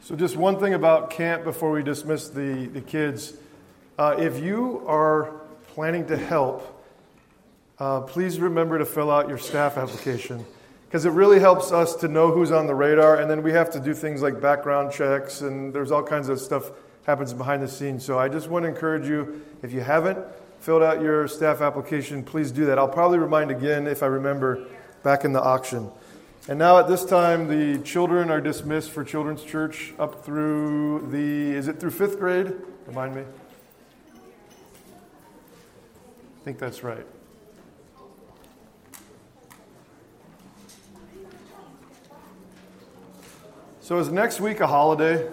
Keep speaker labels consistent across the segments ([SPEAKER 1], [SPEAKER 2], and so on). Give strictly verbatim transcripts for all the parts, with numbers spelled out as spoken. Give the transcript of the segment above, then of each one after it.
[SPEAKER 1] So just one thing about camp before we dismiss the, the kids. Uh, if you are planning to help, uh, please remember to fill out your staff application, because it really helps us to know who's on the radar, and then we have to do things like background checks, and there's all kinds of stuff happens behind the scenes. So I just want to encourage you, if you haven't filled out your staff application, please do that. I'll probably remind again, if I remember, back in the auction. And now at this time, the children are dismissed for Children's Church up through the, is it through fifth grade? Remind me. I think that's right. So is next week a holiday?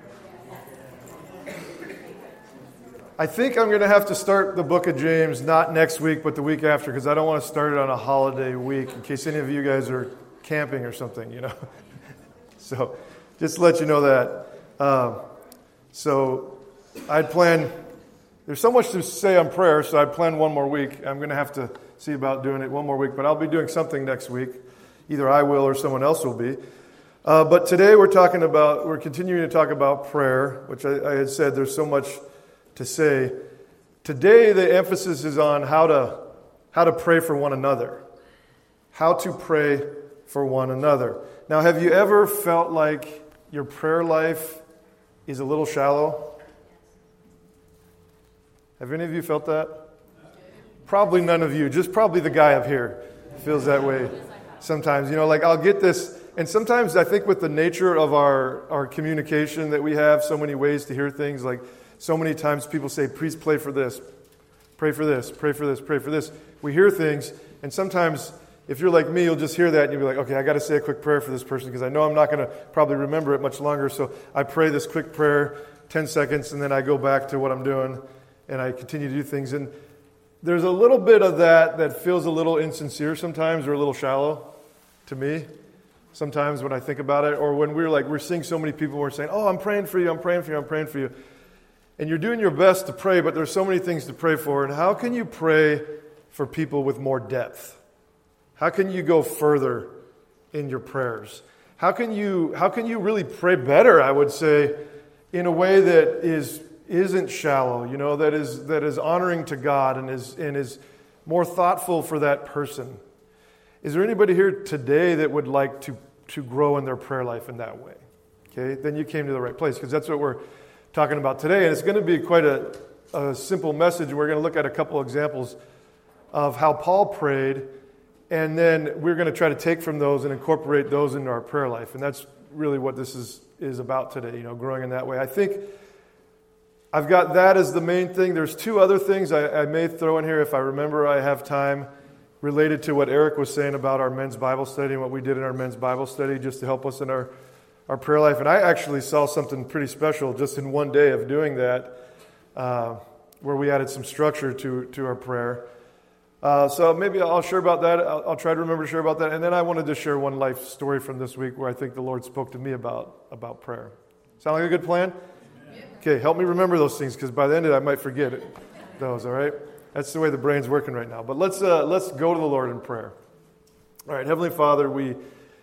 [SPEAKER 1] I think I'm going to have to start the book of James not next week, but the week after, because I don't want to start it on a holiday week in case any of you guys are camping or something, you know. So just to let you know that. Um, so I'd plan, there's so much to say on prayer, so I'd plan one more week. I'm going to have to see about doing it one more week, but I'll be doing something next week. Either I will or someone else will be. Uh, but today we're talking about, we're continuing to talk about prayer, which I, I had said there's so much to say. Today the emphasis is on how to how to pray for one another. How to pray for one another. Now, have you ever felt like your prayer life is a little shallow? Have any of you felt that? Probably none of you. Just probably the guy up here feels that way sometimes. You know, like I'll get this, and sometimes I think with the nature of our, our communication that we have, so many ways to hear things, like so many times people say, please pray for this, pray for this, pray for this, pray for this. We hear things, and sometimes if you're like me, you'll just hear that and you'll be like, okay, I got to say a quick prayer for this person because I know I'm not going to probably remember it much longer. So I pray this quick prayer, ten seconds, and then I go back to what I'm doing and I continue to do things. And there's a little bit of that that feels a little insincere sometimes or a little shallow to me sometimes when I think about it. Or when we're like, we're seeing so many people who are saying, oh, I'm praying for you, I'm praying for you, I'm praying for you. And you're doing your best to pray, but there's so many things to pray for. And how can you pray for people with more depth? How can you go further in your prayers? How can you how can you really pray better, I would say, in a way that is isn't shallow, you know, that is that is honoring to God and is and is more thoughtful for that person? Is there anybody here today that would like to to grow in their prayer life in that way? Okay, then you came to the right place, because that's what we're talking about today. And it's going to be quite a, a simple message. We're going to look at a couple examples of how Paul prayed. And then we're going to try to take from those and incorporate those into our prayer life. And that's really what this is, is about today, you know, growing in that way. I think I've got that as the main thing. There's two other things I, I may throw in here if I remember I have time, related to what Eric was saying about our men's Bible study and what we did in our men's Bible study just to help us in our, our prayer life. And I actually saw something pretty special just in one day of doing that, uh, where we added some structure to, to our prayer. Uh, so maybe I'll share about that. I'll, I'll try to remember to share about that. And then I wanted to share one life story from this week where I think the Lord spoke to me about, about prayer. Sound like a good plan? Amen. Okay, help me remember those things, because by the end of it, I might forget it, those, all right? That's the way the brain's working right now. But let's uh, let's go to the Lord in prayer. All right, Heavenly Father, we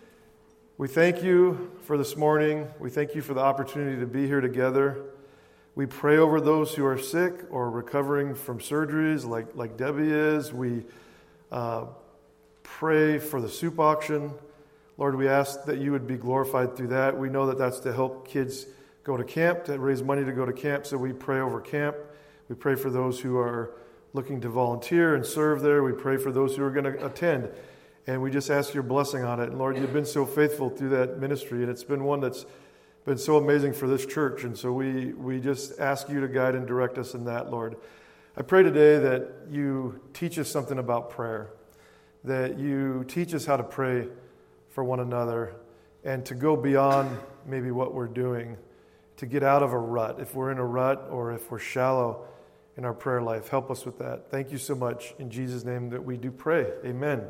[SPEAKER 1] we thank you for this morning. We thank you for the opportunity to be here together. We pray over those who are sick or recovering from surgeries like, like Debbie is. We uh, pray for the soup auction. Lord, we ask that you would be glorified through that. We know that that's to help kids go to camp, to raise money to go to camp, so we pray over camp. We pray for those who are looking to volunteer and serve there. We pray for those who are going to attend. And we just ask your blessing on it. And Lord, you've been so faithful through that ministry, and it's been one that's been so amazing for this church, and so we, we just ask you to guide and direct us in that, Lord. I pray today that you teach us something about prayer, that you teach us how to pray for one another, and to go beyond maybe what we're doing, to get out of a rut. If we're in a rut or if we're shallow in our prayer life, help us with that. Thank you so much. In Jesus' name that we do pray. Amen.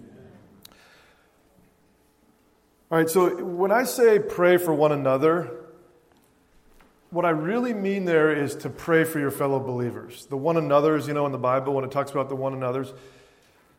[SPEAKER 1] All right, so when I say pray for one another, what I really mean there is to pray for your fellow believers. The one another's, you know, in the Bible, when it talks about the one another's,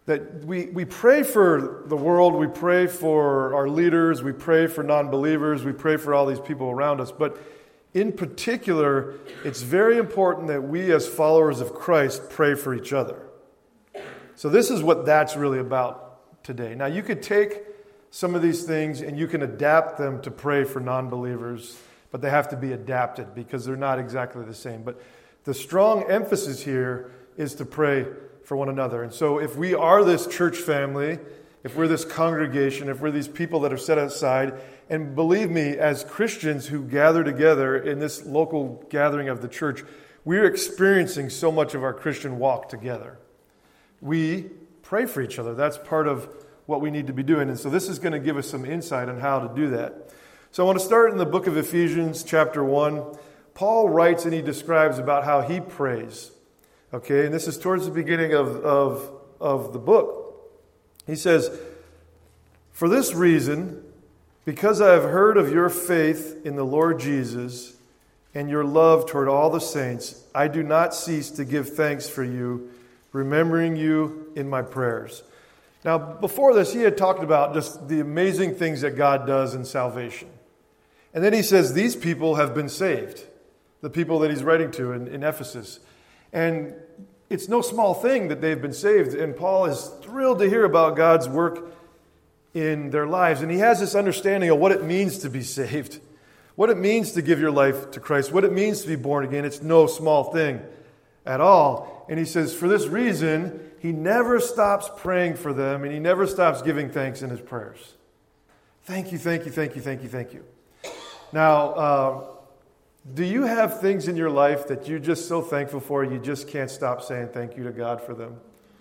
[SPEAKER 1] that we, we pray for the world, we pray for our leaders, we pray for non-believers, we pray for all these people around us. But in particular, it's very important that we as followers of Christ pray for each other. So this is what that's really about today. Now, you could take some of these things and you can adapt them to pray for non-believers, but they have to be adapted because they're not exactly the same. But the strong emphasis here is to pray for one another. And so if we are this church family, if we're this congregation, if we're these people that are set aside, and believe me, as Christians who gather together in this local gathering of the church, we're experiencing so much of our Christian walk together. We pray for each other. That's part of what we need to be doing. And so this is going to give us some insight on how to do that. So I want to start in the book of Ephesians, chapter one. Paul writes and he describes about how he prays. Okay, and this is towards the beginning of, of, of the book. He says, "For this reason, because I have heard of your faith in the Lord Jesus and your love toward all the saints, I do not cease to give thanks for you, remembering you in my prayers." Now, before this, he had talked about just the amazing things that God does in salvation. And then he says these people have been saved, the people that he's writing to in, in Ephesus. And it's no small thing that they've been saved. And Paul is thrilled to hear about God's work in their lives. And he has this understanding of what it means to be saved, what it means to give your life to Christ, what it means to be born again. It's no small thing at all. And he says, for this reason, he never stops praying for them and he never stops giving thanks in his prayers. Thank you, thank you, thank you, thank you, thank you. Now, uh, do you have things in your life that you're just so thankful for, you just can't stop saying thank you to God for them?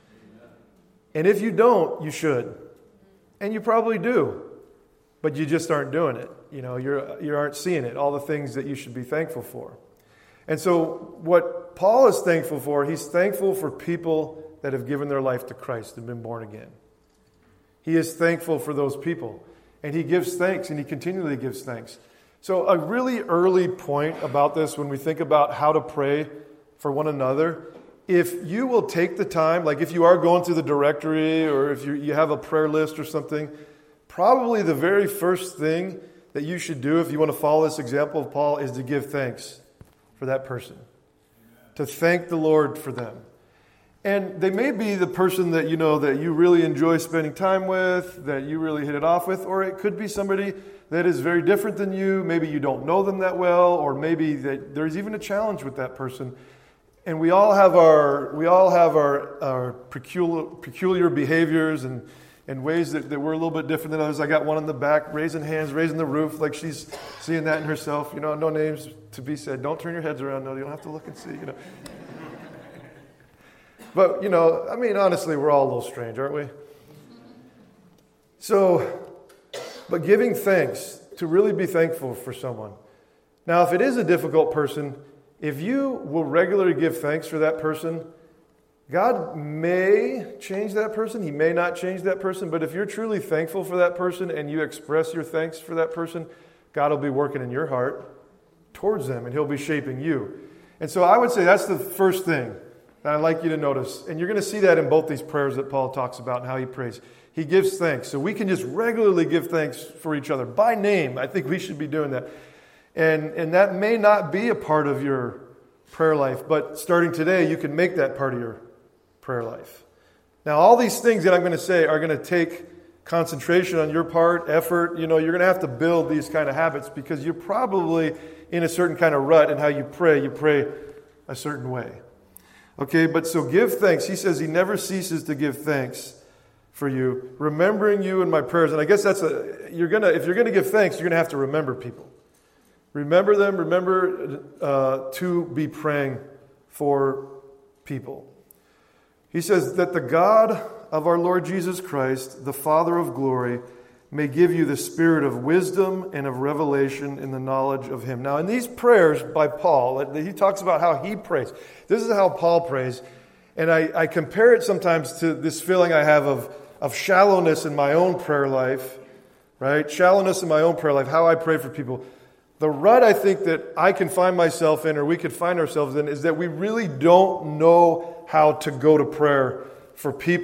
[SPEAKER 1] And if you don't, you should. And you probably do. But you just aren't doing it. You know, you're, you aren't seeing it, all the things that you should be thankful for. And so what Paul is thankful for, he's thankful for people that have given their life to Christ and been born again. He is thankful for those people. And he gives thanks, and he continually gives thanks. So a really early point about this when we think about how to pray for one another, if you will take the time, like if you are going through the directory or if you, you have a prayer list or something, probably the very first thing that you should do if you want to follow this example of Paul is to give thanks for that person. To thank the Lord for them. And they may be the person that you know that you really enjoy spending time with, that you really hit it off with, or it could be somebody that is very different than you. Maybe you don't know them that well, or maybe that there's even a challenge with that person. And we all have our we all have our, our peculiar, peculiar behaviors and, and ways that, that we're a little bit different than others. I got one in the back, raising hands, raising the roof, like she's seeing that in herself. You know, no names to be said. Don't turn your heads around. No, you don't have to look and see. You know. But, you know, I mean, honestly, we're all a little strange, aren't we? So, but giving thanks, to really be thankful for someone. Now, if it is a difficult person, if you will regularly give thanks for that person, God may change that person. He may not change that person. But if you're truly thankful for that person and you express your thanks for that person, God will be working in your heart towards them and he'll be shaping you. And so I would say that's the first thing that I'd like you to notice. And you're going to see that in both these prayers that Paul talks about and how he prays. He gives thanks. So we can just regularly give thanks for each other by name. I think we should be doing that. And, and that may not be a part of your prayer life, but starting today, you can make that part of your prayer life. Now, all these things that I'm going to say are going to take concentration on your part, effort. You know, you're going to have to build these kind of habits because you're probably in a certain kind of rut in how you pray. You pray a certain way. Okay, but so give thanks. He says he never ceases to give thanks for you, remembering you in my prayers. And I guess that's a, you're going to, if you're going to give thanks, you're going to have to remember people. Remember them, remember uh, to be praying for people. He says that the God of our Lord Jesus Christ, the Father of glory, may give you the spirit of wisdom and of revelation in the knowledge of him. Now, in these prayers by Paul, he talks about how he prays. This is how Paul prays. And I, I compare it sometimes to this feeling I have of, of shallowness in my own prayer life, right? Shallowness in my own prayer life, how I pray for people. The rut I think that I can find myself in, or we could find ourselves in, is that we really don't know how to go to prayer for people.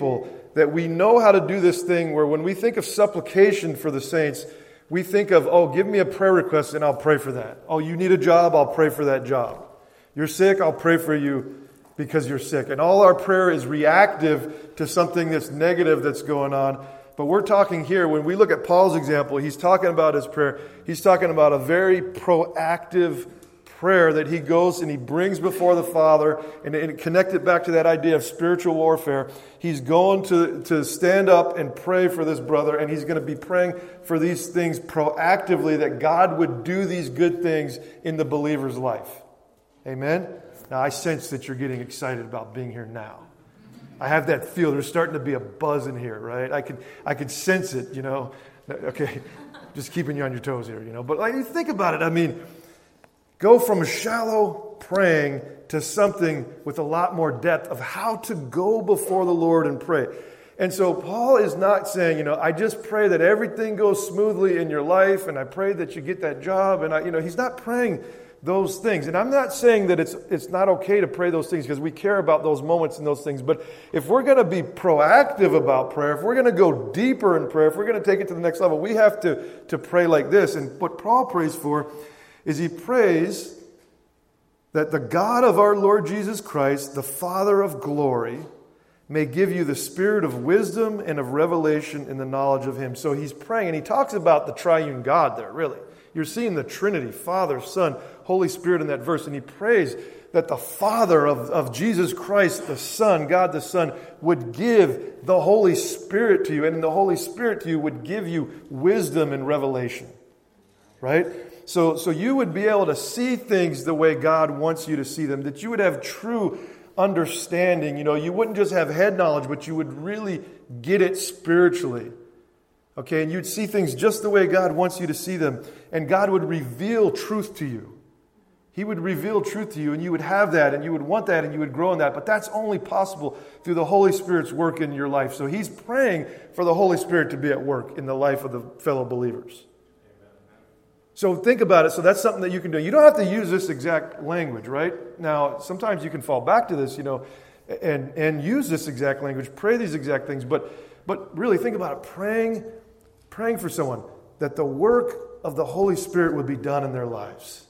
[SPEAKER 1] that we know how to do this thing where when we think of supplication for the saints, we think of, oh, give me a prayer request and I'll pray for that. Oh, you need a job, I'll pray for that job. You're sick, I'll pray for you because you're sick. And all our prayer is reactive to something that's negative that's going on. But we're talking here, when we look at Paul's example, he's talking about his prayer. He's talking about a very proactive prayer that he goes and he brings before the Father, and, and connect it back to that idea of spiritual warfare. He's going to, to stand up and pray for this brother, and he's going to be praying for these things proactively, that God would do these good things in the believer's life. Amen? Now, I sense that you're getting excited about being here now. I have that feel. There's starting to be a buzz in here, right? I can I can sense it, you know. Okay, just keeping you on your toes here, you know. But like, you think about it. I mean, go from shallow praying to something with a lot more depth of how to go before the Lord and pray. And so Paul is not saying, you know, I just pray that everything goes smoothly in your life, and I pray that you get that job, and I, you know, he's not praying those things. And I'm not saying that it's it's not okay to pray those things, because we care about those moments and those things. But if we're going to be proactive about prayer, if we're going to go deeper in prayer, if we're going to take it to the next level, we have to, to pray like this. And what Paul prays for is he prays that the God of our Lord Jesus Christ, the Father of glory, may give you the spirit of wisdom and of revelation in the knowledge of Him. So he's praying, and he talks about the triune God there, really. You're seeing the Trinity, Father, Son, Holy Spirit in that verse. And he prays that the Father of, of Jesus Christ, the Son, God the Son, would give the Holy Spirit to you. And the Holy Spirit to you would give you wisdom and revelation. Right? So, so you would be able to see things the way God wants you to see them. That you would have true understanding. You know, you wouldn't just have head knowledge, but you would really get it spiritually. Okay, and you'd see things just the way God wants you to see them. And God would reveal truth to you. He would reveal truth to you, and you would have that, and you would want that, and you would grow in that. But that's only possible through the Holy Spirit's work in your life. So he's praying for the Holy Spirit to be at work in the life of the fellow believers. So think about it. So that's something that you can do. You don't have to use this exact language, right? Now, sometimes you can fall back to this, you know, and, and use this exact language, pray these exact things. But but really think about it. Praying, praying for someone that the work of the Holy Spirit would be done in their lives.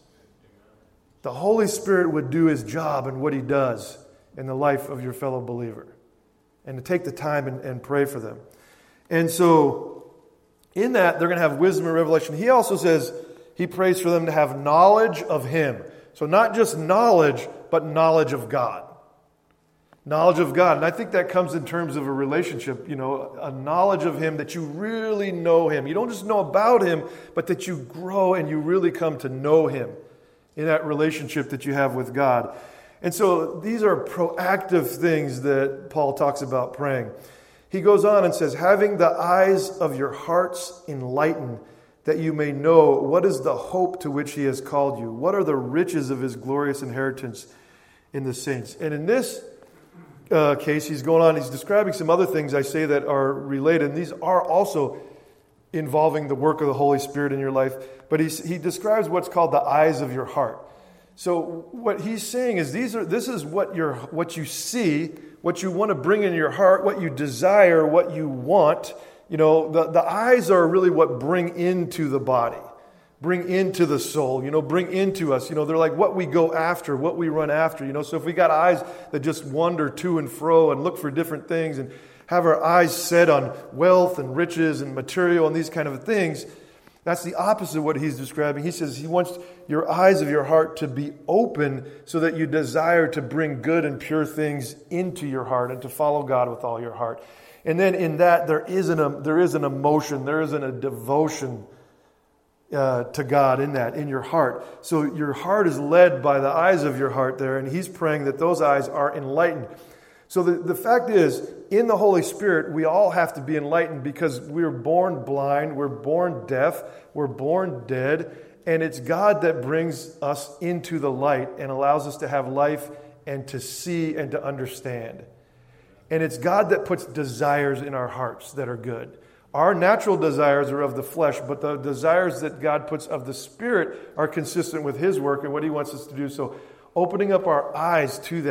[SPEAKER 1] The Holy Spirit would do His job and what He does in the life of your fellow believer. And to take the time and, and pray for them. And so in that, they're going to have wisdom and revelation. He also says he prays for them to have knowledge of Him. So not just knowledge, but knowledge of God. Knowledge of God. And I think that comes in terms of a relationship, you know, a knowledge of Him, that you really know Him. You don't just know about Him, but that you grow and you really come to know Him in that relationship that you have with God. And so these are proactive things that Paul talks about praying. He goes on and says, having the eyes of your hearts enlightened, that you may know what is the hope to which He has called you. What are the riches of His glorious inheritance in the saints? And in this uh, case, he's going on, he's describing some other things I say that are related. And these are also involving the work of the Holy Spirit in your life. But he's, he describes what's called the eyes of your heart. So what he's saying is these are this is what you're what you see, what you want to bring in your heart, what you desire, what you want. You know, the, the eyes are really what bring into the body, bring into the soul, you know, bring into us. You know, they're like what we go after, what we run after. You know, so if we got eyes that just wander to and fro and look for different things and have our eyes set on wealth and riches and material and these kind of things, that's the opposite of what he's describing. He says he wants your eyes of your heart to be open so that you desire to bring good and pure things into your heart and to follow God with all your heart. And then in that, there is an, there is an emotion, there isn't a devotion uh, to God in that, in your heart. So your heart is led by the eyes of your heart there, and he's praying that those eyes are enlightened. So the, the fact is, in the Holy Spirit, we all have to be enlightened because we're born blind, we're born deaf, we're born dead, and it's God that brings us into the light and allows us to have life and to see and to understand. And it's God that puts desires in our hearts that are good. Our natural desires are of the flesh, but the desires that God puts of the Spirit are consistent with His work and what He wants us to do. So opening up our eyes to that,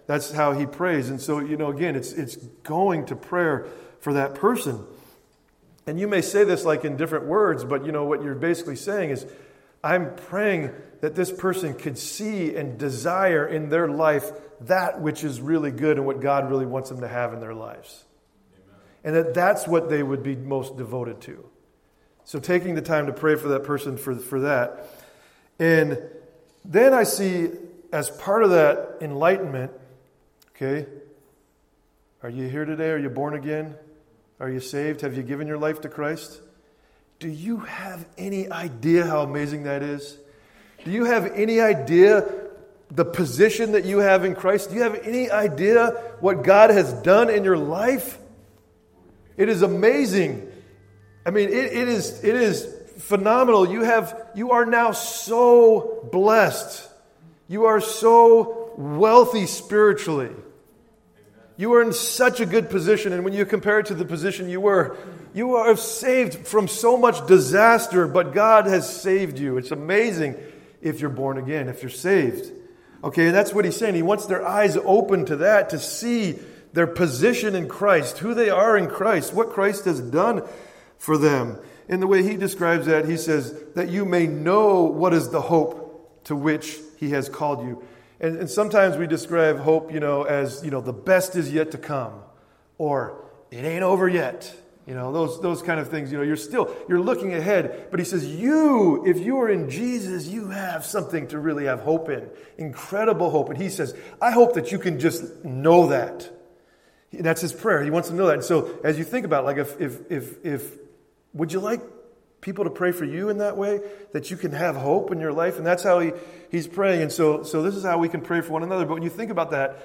[SPEAKER 1] that's how he prays. And so, you know, again, it's it's going to prayer for that person. And you may say this like in different words, but you know what you're basically saying is, I'm praying that this person could see and desire in their life that which is really good and what God really wants them to have in their lives. Amen. And that that's what they would be most devoted to. So taking the time to pray for that person for, for that. And then I see as part of that enlightenment, okay, are you here today? Are you born again? Are you saved? Have you given your life to Christ? Do you have any idea how amazing that is? Do you have any idea the position that you have in Christ? Do you have any idea what God has done in your life? It is amazing. I mean, it, it is it is phenomenal. You have you are now so blessed. You are so wealthy spiritually. You are in such a good position, and when you compare it to the position you were, you are saved from so much disaster, but God has saved you. It's amazing if you're born again, if you're saved. Okay, that's what he's saying. He wants their eyes open to that, to see their position in Christ, who they are in Christ, what Christ has done for them. In the way he describes that, he says, that you may know what is the hope to which he has called you. And, and sometimes we describe hope, you know, as, you know, the best is yet to come, or it ain't over yet. You know, those those kind of things. You know, you're still, you're looking ahead. But he says, you, if you are in Jesus, you have something to really have hope in. Incredible hope. And he says, I hope that you can just know that. And that's his prayer. He wants to know that. And so as you think about it, like if, if, if, if, would you like people to pray for you in that way? That you can have hope in your life? And that's how he, he's praying. And so, so this is how we can pray for one another. But when you think about that,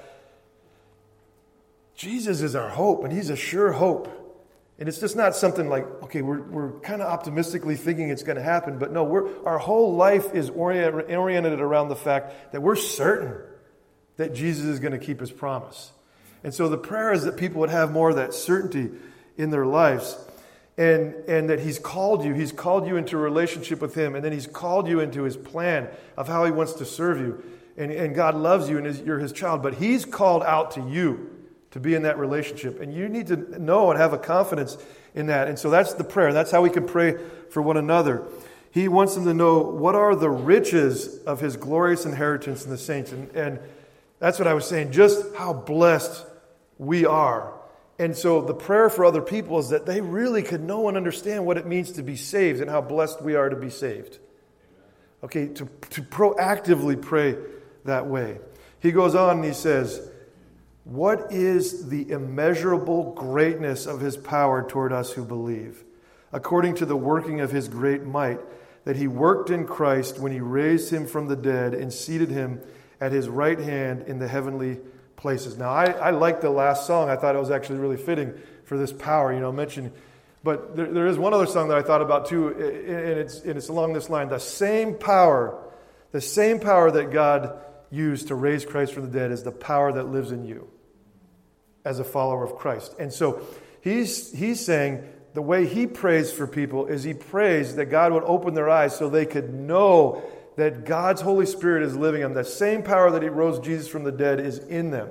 [SPEAKER 1] Jesus is our hope, and he's a sure hope. And it's just not something like, okay, we're we're kind of optimistically thinking it's going to happen. But no, we're our whole life is orient, oriented around the fact that we're certain that Jesus is going to keep his promise. And so the prayer is that people would have more of that certainty in their lives. And, and that he's called you. He's called you into a relationship with him. And then he's called you into his plan of how he wants to serve you. And, and God loves you and is, you're his child. But he's called out to you to be in that relationship. And you need to know and have a confidence in that. And so that's the prayer. That's how we can pray for one another. He wants them to know what are the riches of his glorious inheritance in the saints. And, and that's what I was saying, just how blessed we are. And so the prayer for other people is that they really could know and understand what it means to be saved and how blessed we are to be saved. Okay, to, to proactively pray that way. He goes on and he says, what is the immeasurable greatness of his power toward us who believe, according to the working of his great might, that he worked in Christ when he raised him from the dead and seated him at his right hand in the heavenly places. Now, I, I like the last song. I thought it was actually really fitting for this power, you know, mentioned. But there, there is one other song that I thought about too, and it's, and it's along this line. The same power, the same power that God used to raise Christ from the dead is the power that lives in you as a follower of Christ. And so he's he's saying the way he prays for people is he prays that God would open their eyes so they could know that God's Holy Spirit is living in them. The same power that he rose Jesus from the dead is in them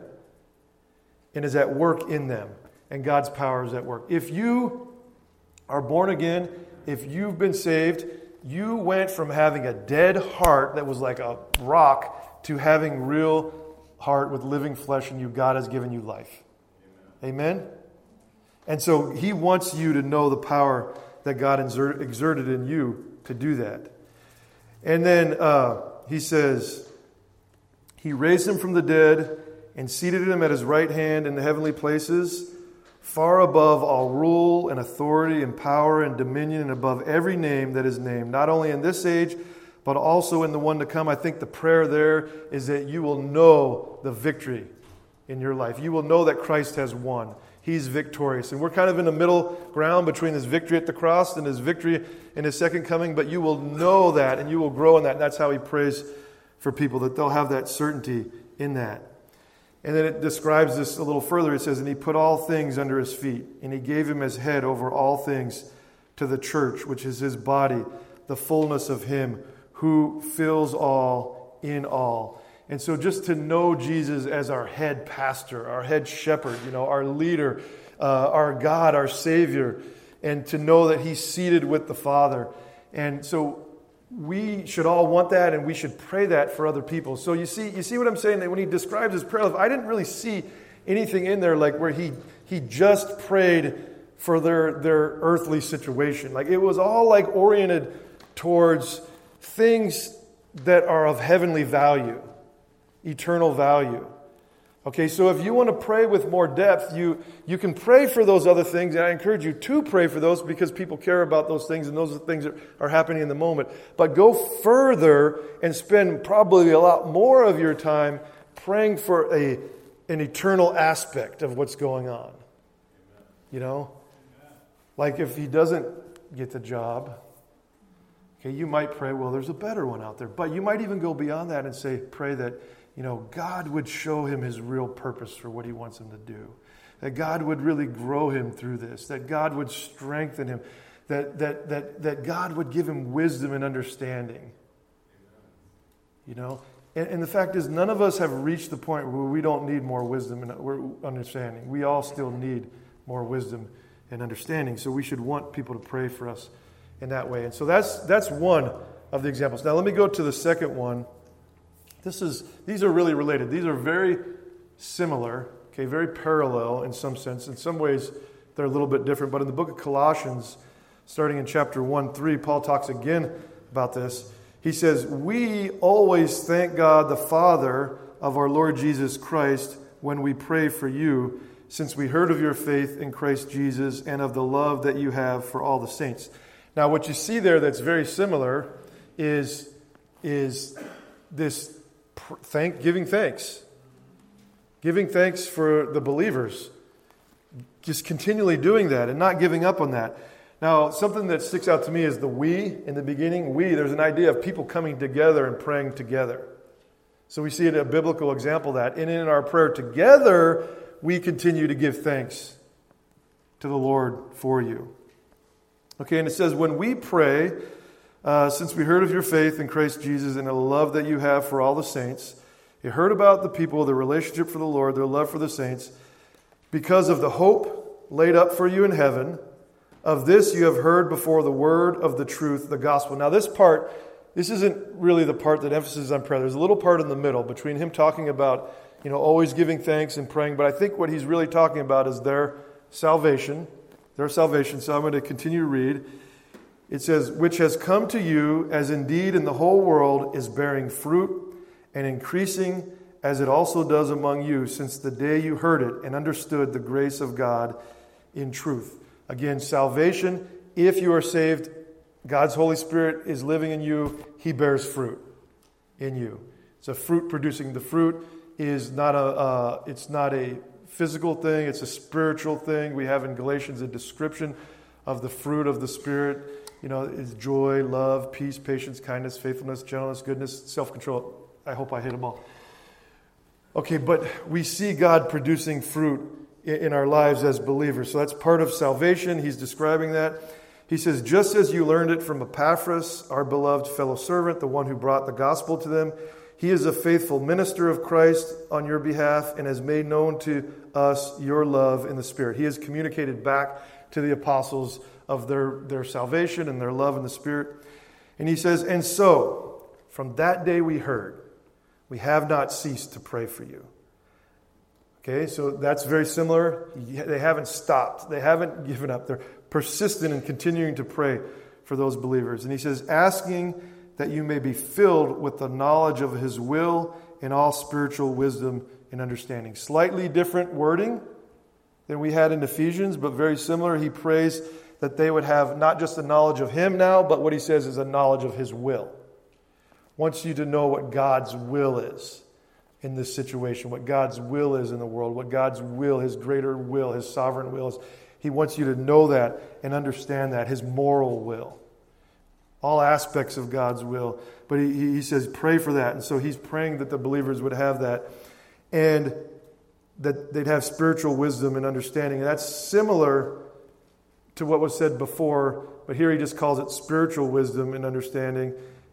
[SPEAKER 1] and is at work in them. And God's power is at work. If you are born again, if you've been saved, you went from having a dead heart that was like a rock to having real heart with living flesh in you. God has given you life. Amen? Amen? And so he wants you to know the power that God exerted in you to do that. And then uh, he says, he raised him from the dead and seated him at his right hand in the heavenly places, far above all rule and authority and power and dominion and above every name that is named, not only in this age, but also in the one to come. I think the prayer there is that you will know the victory in your life. You will know that Christ has won. He's victorious. And we're kind of in the middle ground between his victory at the cross and his victory in his second coming, but you will know that and you will grow in that. And that's how he prays for people, that they'll have that certainty in that. And then it describes this a little further. It says, and he put all things under his feet, and he gave him his head over all things to the church, which is his body, the fullness of him who fills all in all. And so just to know Jesus as our head pastor, our head shepherd, you know, our leader, uh, our God, our Savior, and to know that he's seated with the Father. And so we should all want that, and we should pray that for other people. So you see, you see what I'm saying? That when he describes his prayer life, I didn't really see anything in there like where he he just prayed for their their earthly situation. Like it was all like oriented towards things that are of heavenly value, eternal value. Okay, so if you want to pray with more depth, you, you can pray for those other things, and I encourage you to pray for those because people care about those things, and those are things that are happening in the moment. But go further and spend probably a lot more of your time praying for a an eternal aspect of what's going on. You know? Like if he doesn't get the job, okay, you might pray, well, there's a better one out there. But you might even go beyond that and say, pray that, you know, God would show him his real purpose for what he wants him to do. That God would really grow him through this. That God would strengthen him. That that that that God would give him wisdom and understanding. You know? And, and the fact is, none of us have reached the point where we don't need more wisdom and understanding. We all still need more wisdom and understanding. So we should want people to pray for us in that way. And so that's that's one of the examples. Now let me go to the second one. This is these are really related. These are very similar, okay, very parallel in some sense. In some ways, they're a little bit different. But in the book of Colossians, starting in chapter one, three, Paul talks again about this. He says, "We always thank God the Father of our Lord Jesus Christ when we pray for you, since we heard of your faith in Christ Jesus and of the love that you have for all the saints." Now, what you see there that's very similar is, is this thank, giving thanks. Giving thanks for the believers. Just continually doing that and not giving up on that. Now, something that sticks out to me is the we in the beginning. We, there's an idea of people coming together and praying together. So we see it a biblical example of that. And in our prayer together, we continue to give thanks to the Lord for you. Okay, and it says, when we pray, uh, since we heard of your faith in Christ Jesus and the love that you have for all the saints, you heard about the people, their relationship for the Lord, their love for the saints, because of the hope laid up for you in heaven. Of this you have heard before the word of the truth, the gospel. Now this part, this isn't really the part that emphasizes on prayer. There's a little part in the middle between him talking about, you know, always giving thanks and praying. But I think what he's really talking about is their salvation. Their salvation. So I'm going to continue to read. It says, which has come to you, as indeed in the whole world is bearing fruit and increasing, as it also does among you, since the day you heard it and understood the grace of God in truth. Again, salvation, if you are saved, God's Holy Spirit is living in you. He bears fruit in you. It's a fruit producing. The fruit is not a, uh, it's not a physical thing. It's a spiritual thing. We have in Galatians a description of the fruit of the Spirit. You know, is joy, love, peace, patience, kindness, faithfulness, gentleness, goodness, self-control. I hope I hit them all. Okay, but we see God producing fruit in our lives as believers. So that's part of salvation. He's describing that. He says, just as you learned it from Epaphras, our beloved fellow servant, the one who brought the gospel to them, he is a faithful minister of Christ on your behalf and has made known to us your love in the Spirit. He has communicated back to the apostles of their, their salvation and their love in the Spirit. And he says, and so, from that day we heard, we have not ceased to pray for you. Okay, so that's very similar. They haven't stopped. They haven't given up. They're persistent in continuing to pray for those believers. And he says, asking that you may be filled with the knowledge of his will in all spiritual wisdom and understanding. Slightly different wording than we had in Ephesians, but very similar. He prays that they would have not just a knowledge of him now, but what he says is a knowledge of his will. Wants you to know what God's will is in this situation, what God's will is in the world, what God's will, his greater will, his sovereign will is. He wants you to know that and understand that, his moral will. All aspects of God's will. But he, he says, pray for that. And so he's praying that the believers would have that and that they'd have spiritual wisdom and understanding. And that's similar to what was said before, but here he just calls it spiritual wisdom and understanding.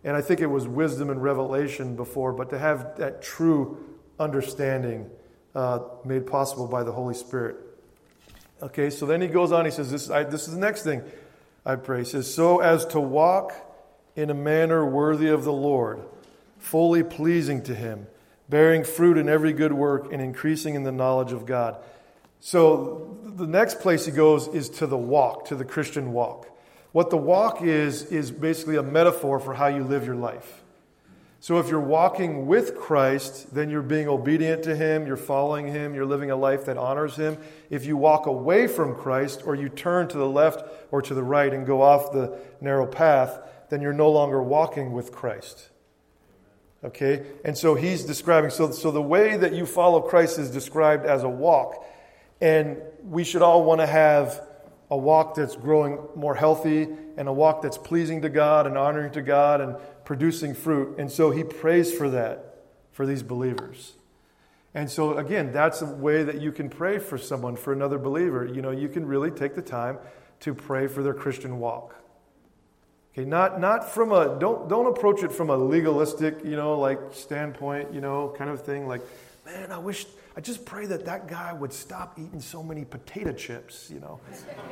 [SPEAKER 1] And I think it was wisdom and revelation before, but to have that true understanding uh, made possible by the Holy Spirit. Okay, so then he goes on, he says, this, I, this is the next thing I pray. He says, so as to walk in a manner worthy of the Lord, fully pleasing to him, bearing fruit in every good work and increasing in the knowledge of God. So the next place he goes is to the walk, to the Christian walk. What the walk is, is basically a metaphor for how you live your life. So if you're walking with Christ, then you're being obedient to him, you're following him, you're living a life that honors him. If you walk away from Christ, or you turn to the left or to the right and go off the narrow path, then you're no longer walking with Christ. Okay? And so he's describing, so, so the way that you follow Christ is described as a walk. And we should all want to have a walk that's growing more healthy and a walk that's pleasing to God and honoring to God and producing fruit. And so he prays for that, for these believers. And so again, that's a way that you can pray for someone, for another believer. You know, you can really take the time to pray for their Christian walk. Okay, not not from a, don't don't approach it from a legalistic, you know, like standpoint, you know, kind of thing. Like, man, I wish, I just pray that that guy would stop eating so many potato chips, you know.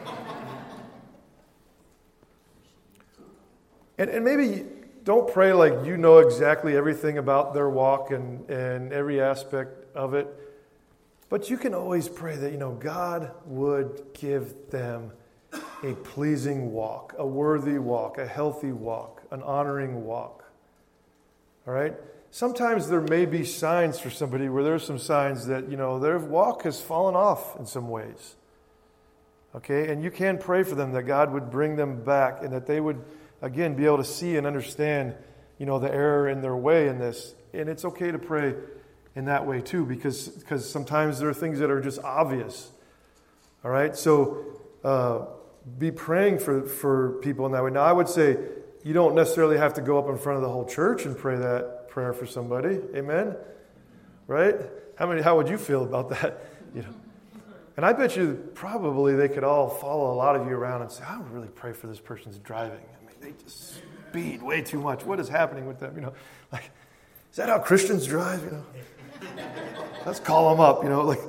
[SPEAKER 1] and and maybe don't pray like you know exactly everything about their walk and, and every aspect of it. But you can always pray that, you know, God would give them a pleasing walk, a worthy walk, a healthy walk, an honoring walk. All right? Sometimes there may be signs for somebody where there's some signs that, you know, their walk has fallen off in some ways. Okay? And you can pray for them that God would bring them back and that they would, again, be able to see and understand, you know, the error in their way in this. And it's okay to pray in that way too, because because sometimes there are things that are just obvious. All right? So, uh, be praying for, for people in that way. Now, I would say you don't necessarily have to go up in front of the whole church and pray that prayer for somebody. Amen? Right? How many? How would you feel about that? You know, and I bet you probably they could all follow a lot of you around and say, I would really pray for this person's driving. I mean, they just speed way too much. What is happening with them? You know, like, is that how Christians drive? You know, let's call them up. You know, like,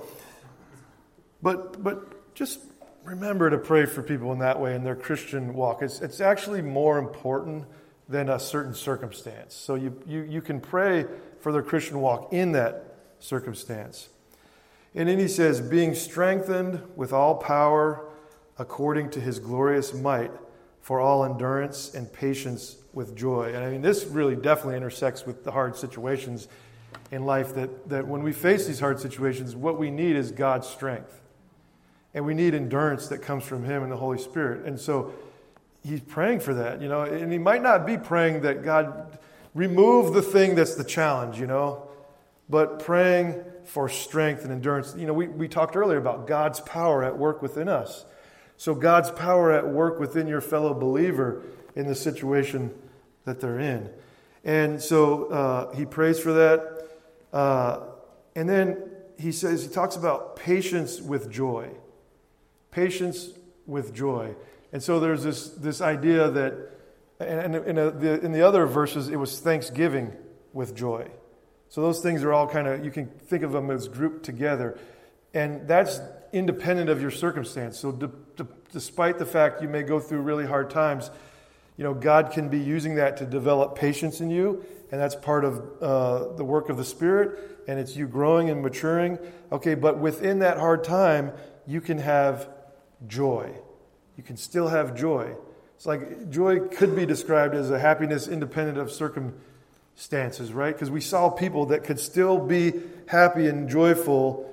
[SPEAKER 1] but but just remember to pray for people in that way in their Christian walk. It's it's actually more important than a certain circumstance. So you, you, you can pray for their Christian walk in that circumstance. And then he says, being strengthened with all power according to his glorious might for all endurance and patience with joy. And I mean, this really definitely intersects with the hard situations in life, that, that when we face these hard situations, what we need is God's strength. And we need endurance that comes from him and the Holy Spirit. And so he's praying for that, you know. And he might not be praying that God remove the thing that's the challenge, you know. But praying for strength and endurance. You know, we, we talked earlier about God's power at work within us. So God's power at work within your fellow believer in the situation that they're in. And so uh, he prays for that. Uh, and then he says, he talks about patience with joy. Patience with joy. And so there's this this idea that, and in, a, the, in the other verses, it was thanksgiving with joy. So those things are all kind of, you can think of them as grouped together. And that's independent of your circumstance. So d- d- despite the fact you may go through really hard times, you know, God can be using that to develop patience in you. And that's part of uh, the work of the Spirit. And it's you growing and maturing. Okay, but within that hard time, you can have joy. You can still have joy. It's like joy could be described as a happiness independent of circumstances, right? Because we saw people that could still be happy and joyful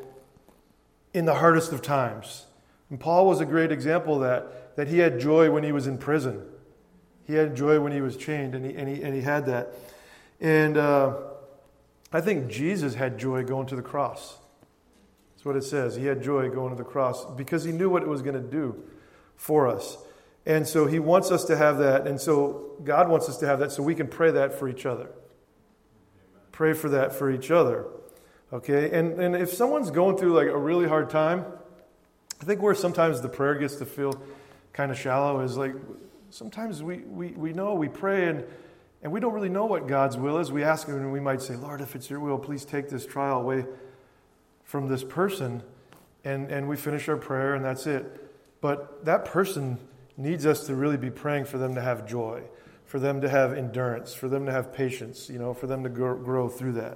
[SPEAKER 1] in the hardest of times. And Paul was a great example of that, that he had joy when he was in prison. He had joy when he was chained, and he, and he, and he had that. And uh, I think Jesus had joy going to the cross. That's what it says. He had joy going to the cross because he knew what it was going to do for us. And so he wants us to have that. And so God wants us to have that so we can pray that for each other. Pray for that for each other. Okay? And, and if someone's going through like a really hard time, I think where sometimes the prayer gets to feel kind of shallow is like sometimes we, we, we know we pray and And we don't really know what God's will is. We ask Him and we might say, Lord, if it's your will, please take this trial away from this person. And, and we finish our prayer and that's it. But that person needs us to really be praying for them to have joy, for them to have endurance, for them to have patience, you know, for them to grow, grow through that.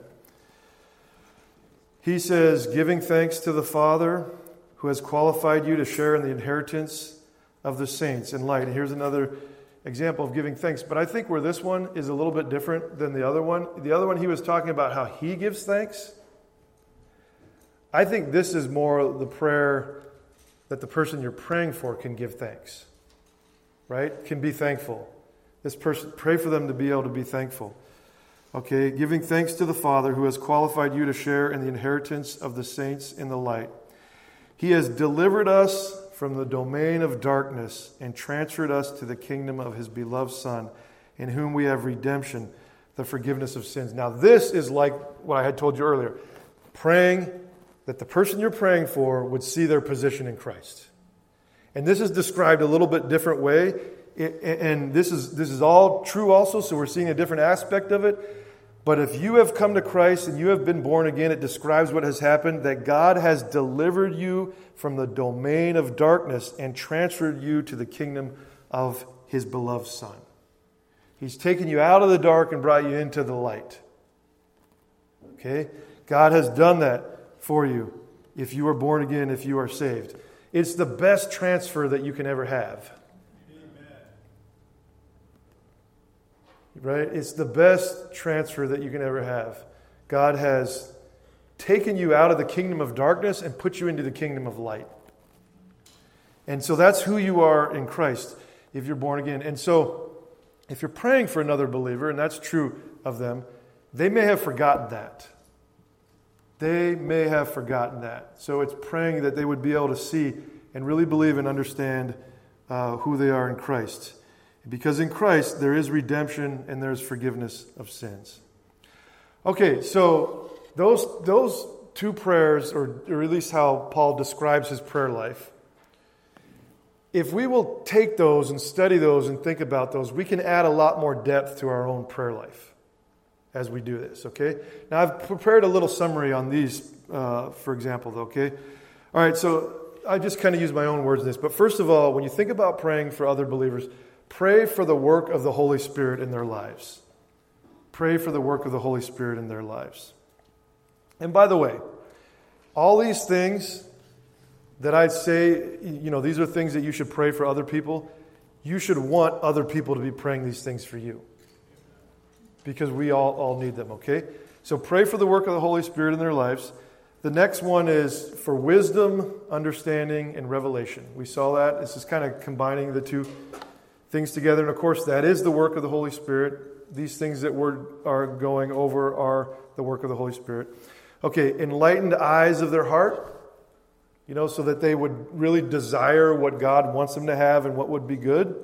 [SPEAKER 1] He says, giving thanks to the Father who has qualified you to share in the inheritance of the saints in light. And here's another example of giving thanks. But I think where this one is a little bit different than the other one. The other one, he was talking about how he gives thanks. I think this is more the prayer that the person you're praying for can give thanks. Right? Can be thankful. This person, pray for them to be able to be thankful. Okay, giving thanks to the Father who has qualified you to share in the inheritance of the saints in the light. He has delivered us from the domain of darkness and transferred us to the kingdom of His beloved Son, in whom we have redemption, the forgiveness of sins. Now this is like what I had told you earlier. Praying that the person you're praying for would see their position in Christ. And this is described a little bit different way. It, and this is this is all true also, so we're seeing a different aspect of it. But if you have come to Christ and you have been born again, it describes what has happened, that God has delivered you from the domain of darkness and transferred you to the kingdom of His beloved Son. He's taken you out of the dark and brought you into the light. Okay? God has done that for you if you are born again, if you are saved. It's the best transfer that you can ever have. Amen. Right? It's the best transfer that you can ever have. God has taken you out of the kingdom of darkness and put you into the kingdom of light. And so that's who you are in Christ if you're born again. And so if you're praying for another believer, and that's true of them, they may have forgotten that. They may have forgotten that. So it's praying that they would be able to see and really believe and understand uh, who they are in Christ. Because in Christ, there is redemption and there's forgiveness of sins. Okay, so those, those two prayers, or, or at least how Paul describes his prayer life, if we will take those and study those and think about those, we can add a lot more depth to our own prayer life as we do this, okay? Now, I've prepared a little summary on these, uh, for example, though, okay? All right, so I just kind of use my own words in this. But first of all, when you think about praying for other believers, pray for the work of the Holy Spirit in their lives. Pray for the work of the Holy Spirit in their lives. And by the way, all these things that I'd say, you know, these are things that you should pray for other people. You should want other people to be praying these things for you. Because we all, all need them, okay? So pray for the work of the Holy Spirit in their lives. The next one is for wisdom, understanding, and revelation. We saw that. This is kind of combining the two things together. And of course, that is the work of the Holy Spirit. These things that we're are going over are the work of the Holy Spirit. Okay, enlightened eyes of their heart, you know, so that they would really desire what God wants them to have and what would be good.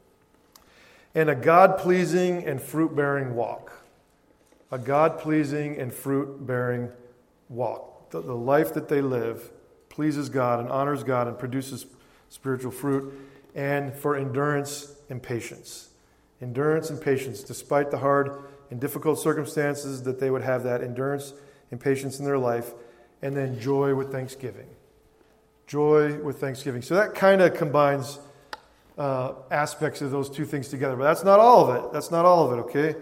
[SPEAKER 1] And a God-pleasing and fruit-bearing walk. A God-pleasing and fruit-bearing walk. The, the life that they live pleases God and honors God and produces spiritual fruit. And for endurance and patience. Endurance and patience, despite the hard and difficult circumstances, that they would have that endurance and patience in their life. And then joy with thanksgiving. Joy with thanksgiving. So that kind of combines uh, aspects of those two things together. But that's not all of it. That's not all of it, okay?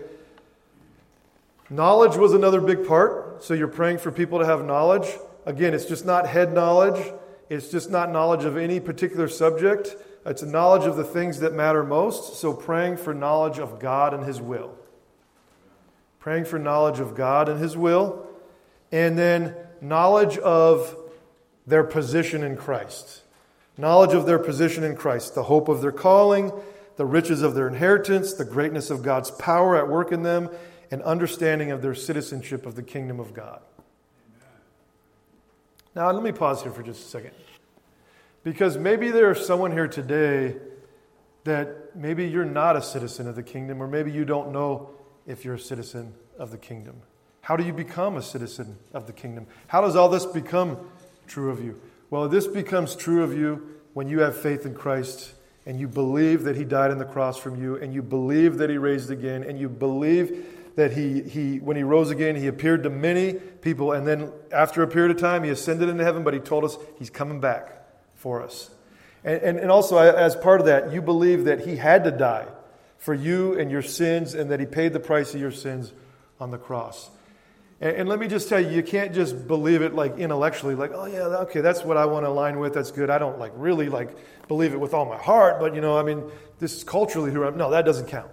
[SPEAKER 1] Knowledge was another big part. So you're praying for people to have knowledge. Again, it's just not head knowledge. It's just not knowledge of any particular subject. It's a knowledge of the things that matter most. So praying for knowledge of God and His will. Praying for knowledge of God and His will. And then knowledge of their position in Christ. Knowledge of their position in Christ. The hope of their calling, the riches of their inheritance, the greatness of God's power at work in them, and understanding of their citizenship of the kingdom of God. Amen. Now, let me pause here for just a second. Because maybe there's someone here today that maybe you're not a citizen of the kingdom, or maybe you don't know if you're a citizen of the kingdom. How do you become a citizen of the kingdom? How does all this become true of you? Well, this becomes true of you when you have faith in Christ and you believe that he died on the cross from you, and you believe that he raised again, and you believe that he, he when he rose again, he appeared to many people, and then after a period of time, he ascended into heaven, but he told us he's coming back for us. And, and, and also, as part of that, you believe that he had to die for you and your sins, and that he paid the price of your sins on the cross. And, and let me just tell you, you can't just believe it like intellectually, like, oh yeah, okay, that's what I want to align with, that's good. I don't like really like believe it with all my heart, but you know, I mean, this is culturally who I'm. No, that doesn't count.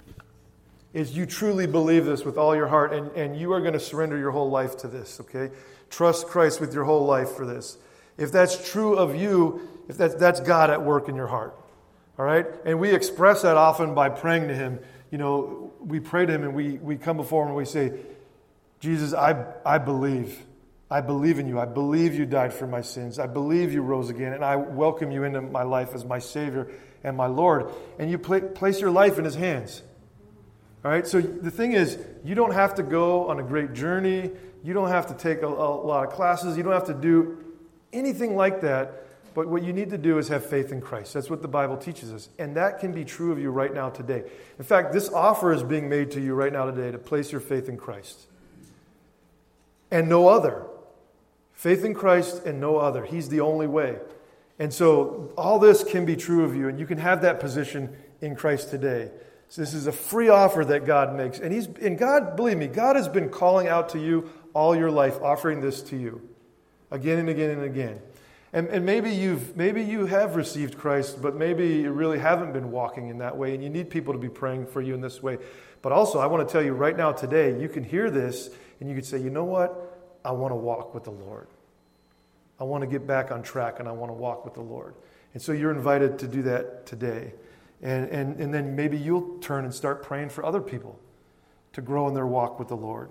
[SPEAKER 1] Is you truly believe this with all your heart, and, and you are going to surrender your whole life to this, okay? Trust Christ with your whole life for this. If that's true of you, if that's, that's God at work in your heart, all right? And we express that often by praying to him. You know, we pray to him and we, we come before him and we say, Jesus, I, I believe. I believe in you. I believe you died for my sins. I believe you rose again, and I welcome you into my life as my Savior and my Lord. And you pl- place your life in his hands. All right, so the thing is, you don't have to go on a great journey. You don't have to take a, a lot of classes. You don't have to do anything like that. But what you need to do is have faith in Christ. That's what the Bible teaches us. And that can be true of you right now today. In fact, this offer is being made to you right now today to place your faith in Christ. And no other. Faith in Christ and no other. He's the only way. And so all this can be true of you. And you can have that position in Christ today. So this is a free offer that God makes. And he's and God, believe me, God has been calling out to you all your life, offering this to you again and again and again. And, and maybe you've maybe you have received Christ, but maybe you really haven't been walking in that way, and you need people to be praying for you in this way. But also, I want to tell you right now today, you can hear this, and you can say, you know what? I want to walk with the Lord. I want to get back on track, and I want to walk with the Lord. And so you're invited to do that today. And, and, and then maybe you'll turn and start praying for other people to grow in their walk with the Lord.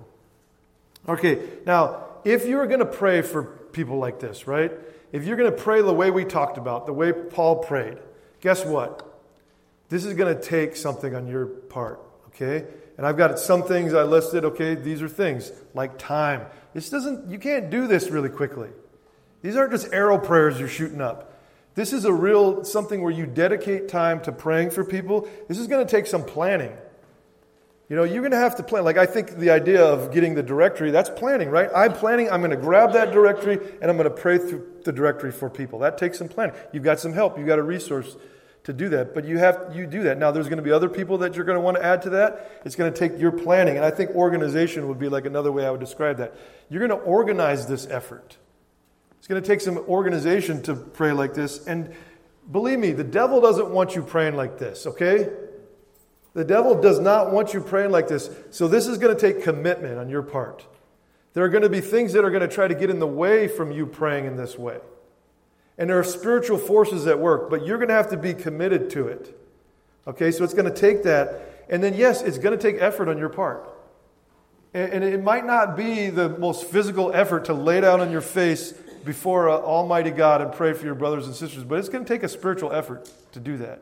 [SPEAKER 1] Okay, now, if you're going to pray for people like this, right? If you're going to pray the way we talked about, the way Paul prayed, guess what? This is going to take something on your part, okay? And I've got some things I listed, okay? These are things like time. This doesn't, you can't do this really quickly. These aren't just arrow prayers you're shooting up. This is a real, something where you dedicate time to praying for people. This is going to take some planning. You know, you're going to have to plan. Like, I think the idea of getting the directory, that's planning, right? I'm planning, I'm going to grab that directory, and I'm going to pray through the directory for people. That takes some planning. You've got some help. You've got a resource to do that. But you have you do that. Now, there's going to be other people that you're going to want to add to that. It's going to take your planning. And I think organization would be like another way I would describe that. You're going to organize this effort. It's going to take some organization to pray like this. And believe me, the devil doesn't want you praying like this, okay? The devil does not want you praying like this. So this is going to take commitment on your part. There are going to be things that are going to try to get in the way from you praying in this way. And there are spiritual forces at work, but you're going to have to be committed to it. Okay, so it's going to take that. And then, yes, it's going to take effort on your part. And it might not be the most physical effort to lay down on your face before uh, Almighty God and pray for your brothers and sisters, but it's going to take a spiritual effort to do that.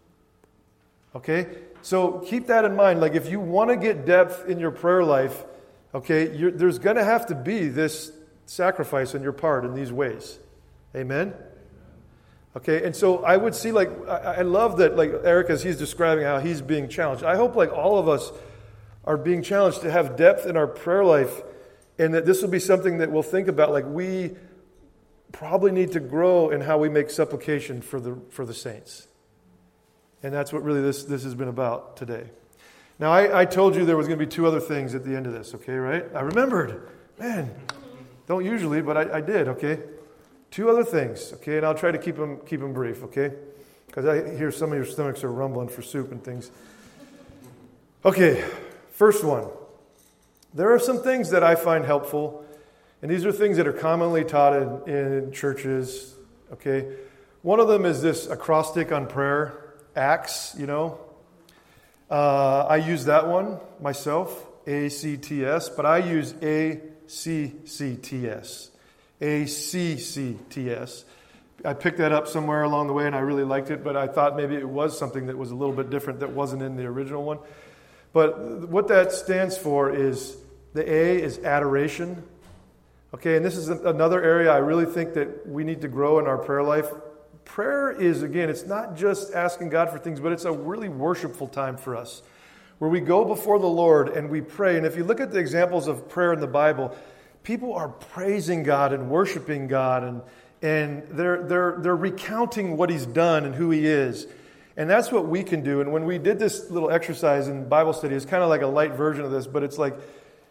[SPEAKER 1] Okay? So keep that in mind. Like, if you want to get depth in your prayer life, okay, you're, there's going to have to be this sacrifice on your part in these ways. Amen? Okay, and so I would see, like, I, I love that, like, Eric, as he's describing how he's being challenged. I hope, like, all of us are being challenged to have depth in our prayer life, and that this will be something that we'll think about. Like, we probably need to grow in how we make supplication for the for the saints. And that's what really this, this has been about today. Now, I, I told you there was going to be two other things at the end of this, okay, right? I remembered. Man, don't usually, but I, I did, okay? Two other things, okay? And I'll try to keep them, keep them brief, okay? Because I hear some of your stomachs are rumbling for soup and things. Okay, first one. There are some things that I find helpful. And these are things that are commonly taught in, in churches, okay? One of them is this acrostic on prayer, ACTS, you know. Uh, I use that one myself, A C T S, but I use A C C T S. A C C T S. I picked that up somewhere along the way, and I really liked it, but I thought maybe it was something that was a little bit different that wasn't in the original one. But what that stands for is, the A is adoration. Okay, and this is another area I really think that we need to grow in our prayer life prayer is, again, it's not just asking God for things, but it's a really worshipful time for us, where we go before the Lord and we pray. And if you look at the examples of prayer in the Bible, people are praising God and worshiping God, and and they're they're they're recounting what He's done and who He is. And that's what we can do. And when we did this little exercise in Bible study, it's kind of like a light version of this, but it's like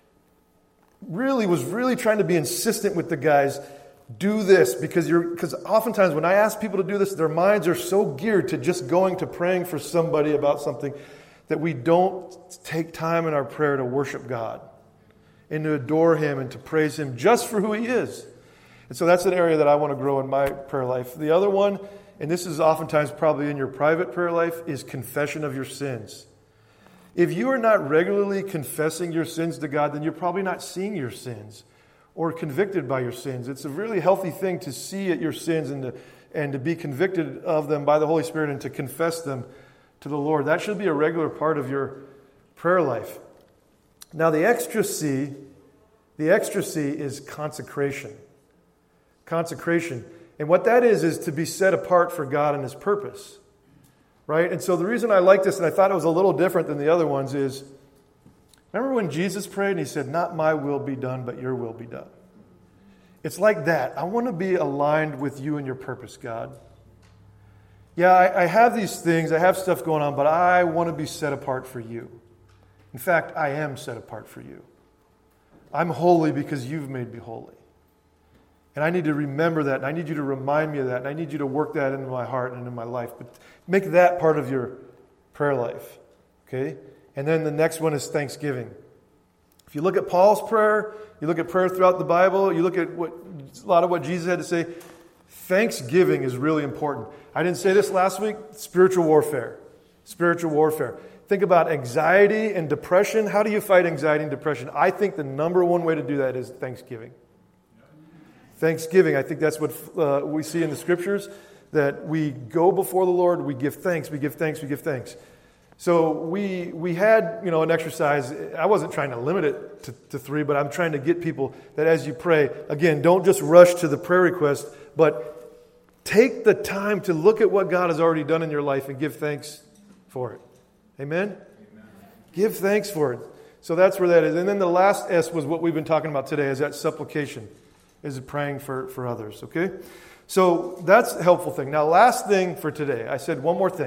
[SPEAKER 1] really was really trying to be insistent with the guys. Do this, because you're because oftentimes when I ask people to do this, their minds are so geared to just going to praying for somebody about something that we don't take time in our prayer to worship God and to adore Him and to praise Him just for who He is. And so that's an area that I want to grow in my prayer life. The other one, and this is oftentimes probably in your private prayer life, is confession of your sins. If you are not regularly confessing your sins to God, then you're probably not seeing your sins or convicted by your sins. It's a really healthy thing to see at your sins and to, and to be convicted of them by the Holy Spirit and to confess them to the Lord. That should be a regular part of your prayer life. Now, the extra C, the extra C is consecration. Consecration. And what that is, is to be set apart for God and His purpose. Right? And so the reason I like this, and I thought it was a little different than the other ones, is remember when Jesus prayed and He said, "Not my will be done, but your will be done." It's like that. I want to be aligned with you and your purpose, God. Yeah, I, I have these things, I have stuff going on, but I want to be set apart for you. In fact, I am set apart for you. I'm holy because you've made me holy. And I need to remember that, and I need you to remind me of that, and I need you to work that into my heart and into my life. But make that part of your prayer life, okay? And then the next one is thanksgiving. If you look at Paul's prayer, you look at prayer throughout the Bible, you look at what a lot of what Jesus had to say, thanksgiving is really important. I didn't say this last week, spiritual warfare. Spiritual warfare. Think about anxiety and depression. How do you fight anxiety and depression? I think the number one way to do that is thanksgiving. Thanksgiving, I think that's what uh, we see in the Scriptures, that we go before the Lord, we give thanks, we give thanks, we give thanks. So we we had, you know, an exercise. I wasn't trying to limit it to, to three, but I'm trying to get people that as you pray, again, don't just rush to the prayer request, but take the time to look at what God has already done in your life and give thanks for it. Amen? Amen. Give thanks for it. So that's where that is. And then the last S was what we've been talking about today, is that supplication, is praying for, for others, okay? So that's a helpful thing. Now, last thing for today. I said one more thing.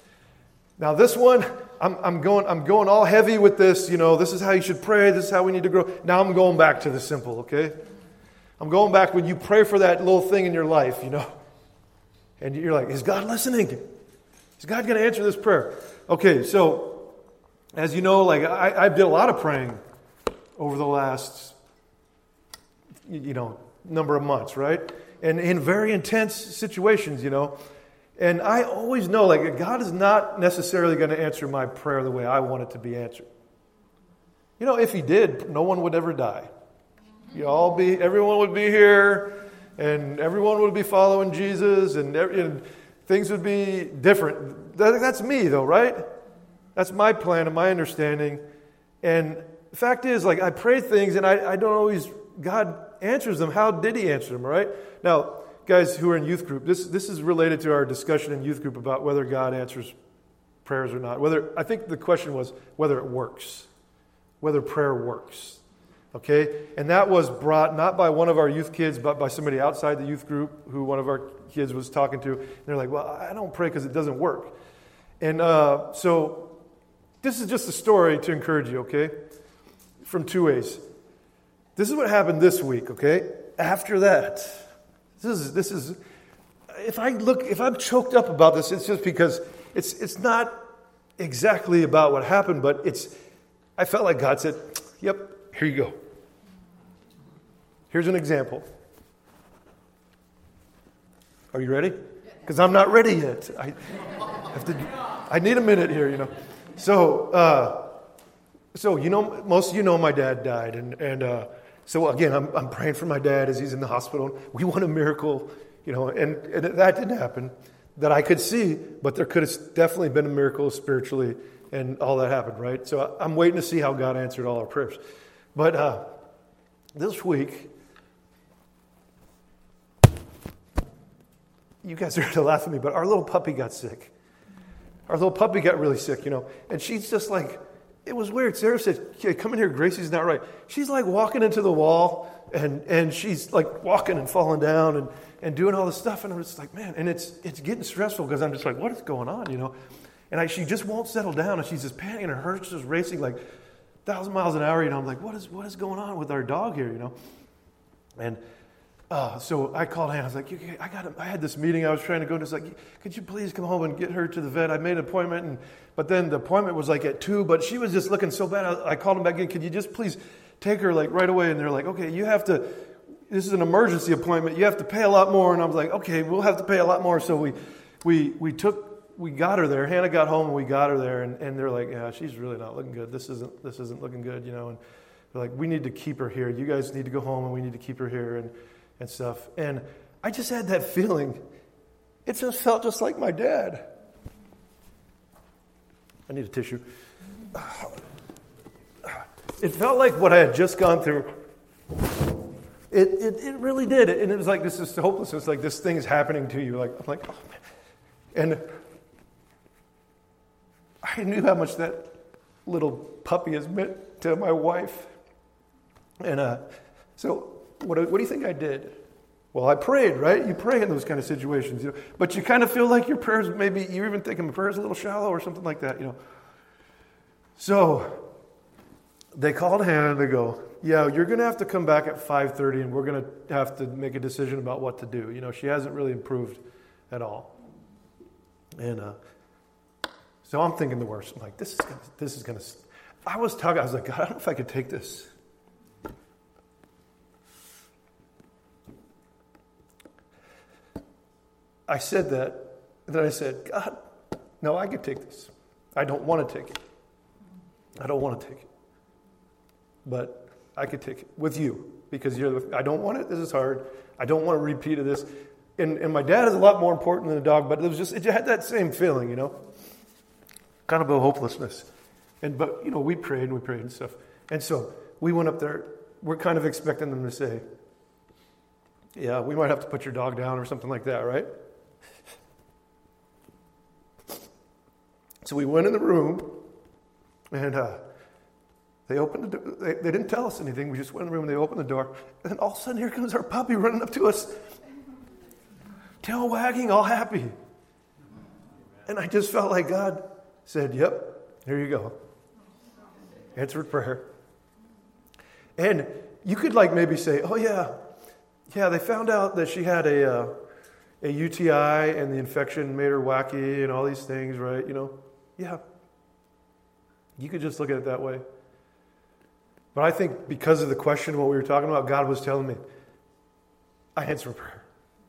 [SPEAKER 1] Now, this one, I'm, I'm going I'm going all heavy with this. You know, this is how you should pray. This is how we need to grow. Now I'm going back to the simple, okay? I'm going back when you pray for that little thing in your life, you know. And you're like, is God listening? Is God going to answer this prayer? Okay, so as you know, like I, I did a lot of praying over the last, you know, number of months, right? And in very intense situations, you know. And I always know, like, God is not necessarily going to answer my prayer the way I want it to be answered. You know, if He did, no one would ever die. You all be, everyone would be here, and everyone would be following Jesus, and, and things would be different. That, that's me, though, right? That's my plan and my understanding. And the fact is, like, I pray things, and I, I don't always, God answers them. How did He answer them, right? Now, guys who are in youth group, this this is related to our discussion in youth group about whether God answers prayers or not. Whether I think the question was whether it works, whether prayer works. Okay? And that was brought not by one of our youth kids, but by somebody outside the youth group who one of our kids was talking to. And they're like, well, I don't pray because it doesn't work. And uh, so this is just a story to encourage you, okay? From two ways. This is what happened this week, okay? After that, This is, this is, if I look, if I'm choked up about this, it's just because it's it's not exactly about what happened, but it's, I felt like God said, yep, here you go. Here's an example. Are you ready? Because I'm not ready yet. I have to, I need a minute here, you know. So, uh, so you know, most of you know my dad died, and, and, uh, So again, I'm, I'm praying for my dad as he's in the hospital. We want a miracle, you know, and, and that didn't happen that I could see, but there could have definitely been a miracle spiritually, and all that happened, right? So I'm waiting to see how God answered all our prayers. But uh, this week, you guys are going to laugh at me, but our little puppy got sick. Our little puppy got really sick, you know. And she's just like, it was weird. Sarah said, "Okay, come in here. Gracie's not right." She's like walking into the wall, and and she's like walking and falling down and, and doing all this stuff. And I'm just like, man, and it's it's getting stressful because I'm just like, what is going on, you know? And I, she just won't settle down, and she's just panicking, and her heart's just racing like a thousand miles an hour, you know. I'm like, what is what is going on with our dog here, you know? And uh, so I called Hannah. I was like, okay, I got. I had this meeting I was trying to go to. It's like, could you please come home and get her to the vet? I made an appointment, and but then the appointment was like at two, but she was just looking so bad. I, I called them back in. Could you just please take her like right away? And they're like, okay, you have to. This is an emergency appointment. You have to pay a lot more. And I was like, okay, we'll have to pay a lot more. So we, we, we took, we got her there. Hannah got home and we got her there. And, and they're like, yeah, she's really not looking good. This isn't, this isn't looking good, you know. And they're like, we need to keep her here. You guys need to go home and we need to keep her here and, and stuff. And I just had that feeling. It just felt just like my dad. I need a tissue. It felt like what I had just gone through. It, it it really did. And it was like, this is hopeless. It's like this thing is happening to you. Like I'm like, oh, man. And I knew how much that little puppy has meant to my wife. And uh, so what, what do you think I did? Well, I prayed, right? You pray in those kind of situations, you know. But you kind of feel like your prayers, maybe you're even thinking my prayers a little shallow or something like that, you know. So they called Hannah and they go, yeah, you're going to have to come back at five thirty and we're going to have to make a decision about what to do. You know, she hasn't really improved at all. And uh, so I'm thinking the worst. I'm like, this is gonna, this is going to, I was talking, I was like, God, I don't know if I could take this. I said that, and then I said, God, no, I could take this. I don't want to take it. I don't want to take it. But I could take it with you because you're the, I don't want it. This is hard. I don't want a repeat of this. And, and my dad is a lot more important than the dog, but it was just, it had that same feeling, you know, kind of a hopelessness. And, but, you know, we prayed and we prayed and stuff. And so we went up there. We're kind of expecting them to say, yeah, we might have to put your dog down or something like that, right? So we went in the room, and uh, they opened the door. They, they didn't tell us anything. We just went in the room, and they opened the door. And then all of a sudden, here comes our puppy running up to us, tail wagging, all happy. And I just felt like God said, yep, here you go. Answered prayer. And you could like maybe say, oh, yeah, yeah, they found out that she had a, uh, a U T I, and the infection made her wacky and all these things, right? You know? Yeah. You could just look at it that way. But I think because of the question of what we were talking about, God was telling me, I answer prayer.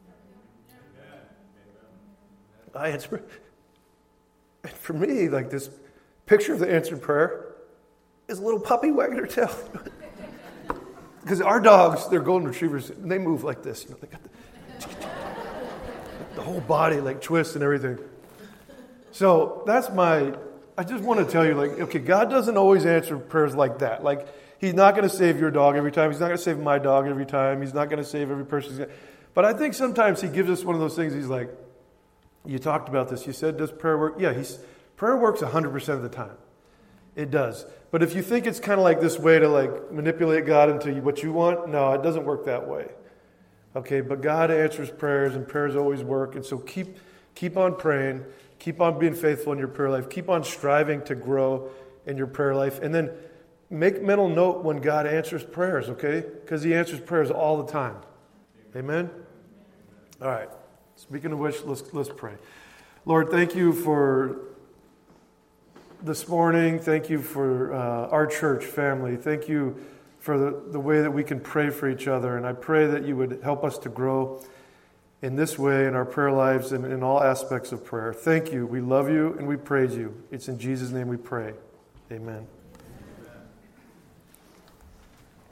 [SPEAKER 1] I answer. And for me, like this picture of the answered prayer is a little puppy wagging her tail. Because our dogs, they're golden retrievers, and they move like this. You know, they got the, the whole body like twists and everything. So that's my, I just want to tell you, like, okay, God doesn't always answer prayers like that. Like, He's not going to save your dog every time. He's not going to save my dog every time. He's not going to save every person. But I think sometimes He gives us one of those things. He's like, you talked about this. You said, does prayer work? Yeah, he's, prayer works one hundred percent of the time. It does. But if you think it's kind of like this way to like manipulate God into what you want, no, it doesn't work that way. Okay, but God answers prayers, and prayers always work. And so keep keep on praying. Keep on being faithful in your prayer life. Keep on striving to grow in your prayer life. And then make mental note when God answers prayers, okay? Because He answers prayers all the time. Amen? All right. Speaking of which, let's, let's pray. Lord, thank you for this morning. Thank you for uh, our church family. Thank you for the, the way that we can pray for each other. And I pray that you would help us to grow in this way in our prayer lives and in all aspects of prayer. Thank you. We love you and we praise you. It's in Jesus' name we pray. Amen.